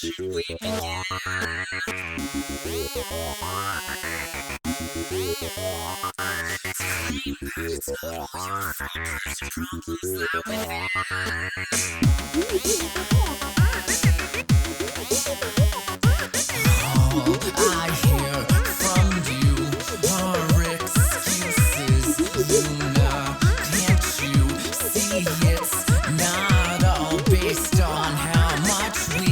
should we begin? Claim that it's not all your fault, there's problems that all I hear from you are excuses, Luna. Can't you see it's not all based on how much we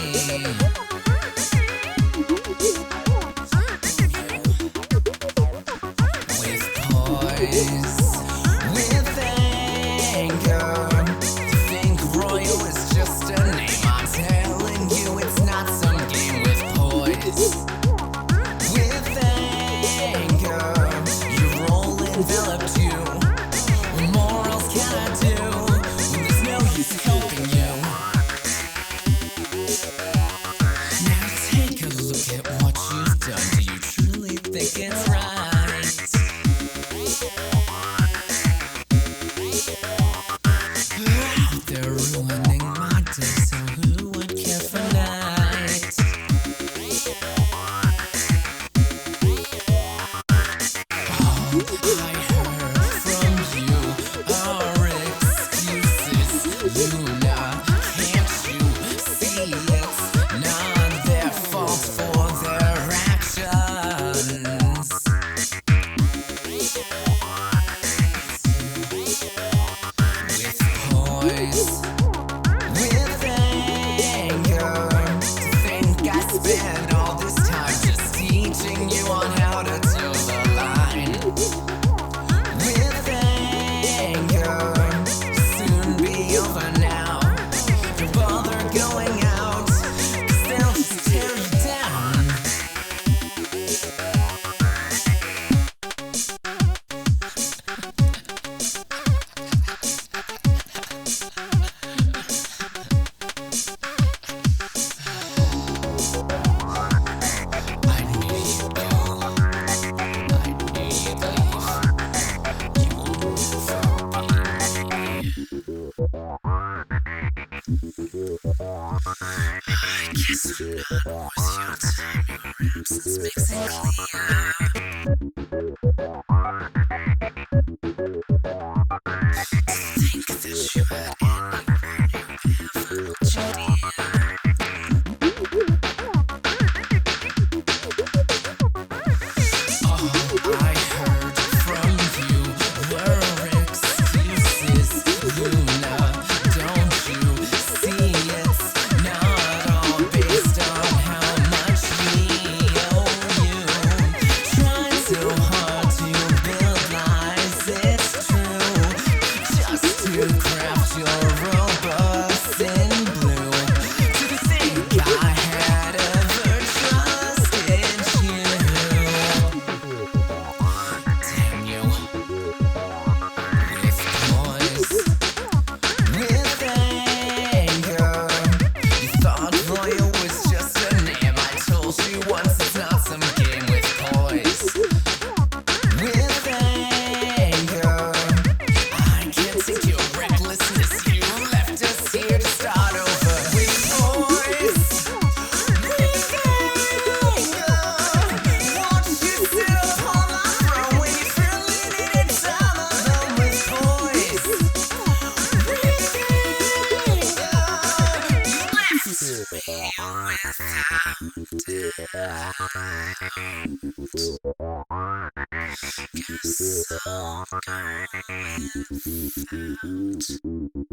with poise, with anger. You think Royal is just a name? I'm telling you it's not some game. With poise, with anger, your role enveloped you. What more else can I do when there's no use helping you? Now take a look at what you've done. Do you truly think it's right? They're ruining my day, so who would care for night? All I heard from you are excuses, Luna. Can't you see it's not their fault for their actions? With poise, with anger, to think I spent all this time just teaching you on how to toe the line. With anger, soon be over now. Don't bother going out, 'cause they'll just tear you down. I knew you'd go. I knew you'd leave. You will never be me. I guess I'm not worth your time. Your absence makes it clear. Think that you had anywhere you ever looked your dear. All I heard from you were excuses, Luna. Don't you see it's not all based on how much we owe you? Trying so hard to build lies, it's true, just to craft your robots in blue. To think I had ever trusted you. Damn you. With poise, with anger, you thought Royal was just a name. I told you once it's not some game. With poise, with anger, I can't take your recklessness. You left us here to start over. With poise, with anger, won't you sit upon my throne when you truly needed some alone? With poise, with anger, you left me without. Guess I'll